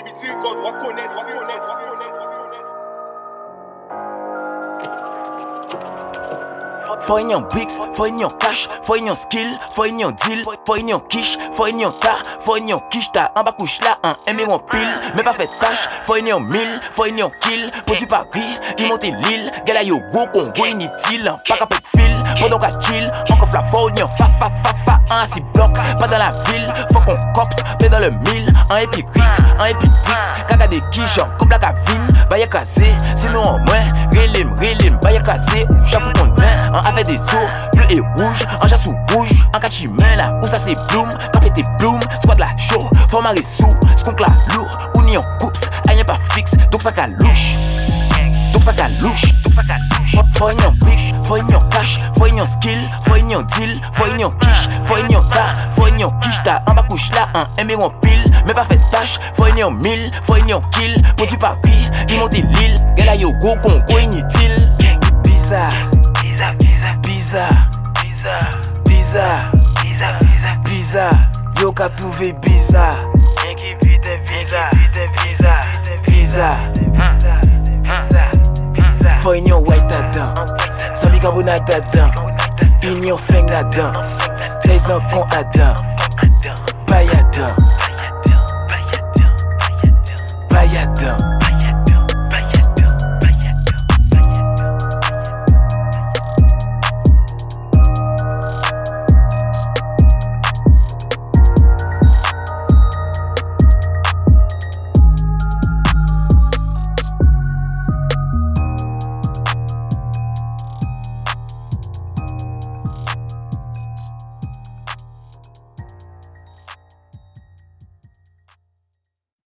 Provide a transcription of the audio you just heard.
BBT God, wa connaître. Faut une bricks, faut une cash, faut une skill, faut une deal, faut une quiche, faut une ta, faut une quiche ta, en bas couche là, un aimé mon pile, mais pas fait tâche, faut une mille, faut une kill, produit Paris, il monte l'île, gala yo go Congo inutile, pas qu'à pet fil, faut donc à chill, encore la faut une fa, un si bloc, pas dans la ville, faut qu'on cops, paie dans le mille, un épic, un épidix, caca des quiches, comme la cavine, bah y'a cassé, sinon en moins, relim, bah y'a cassé, j'avoue qu'on est, avec des tours, bleu et rouge, en chasse ou rouge, en cachimain là, où ça c'est bloom, capé tes bloom, soit de la show, faut marrer sous, skunk la lourd, ou ni en coups, rien pas fixe, donc ça calouche, faut une bix, faut une cash, faut une skill, faut une deal, faut une quiche, faut une ta, faut une quiche ta, en bas couche là, un aimé mon pile, mais pas fait tâche, faut une mille, faut une kill, produit Paris, il monte l'île, gala yo go Congo inutile, bizarre, yo qu'a trouvé bizarre, faut une white là-dedans, sans bicarbonate là-dedans, une flingue là-dedans, t'es un con Adam, Bayadin.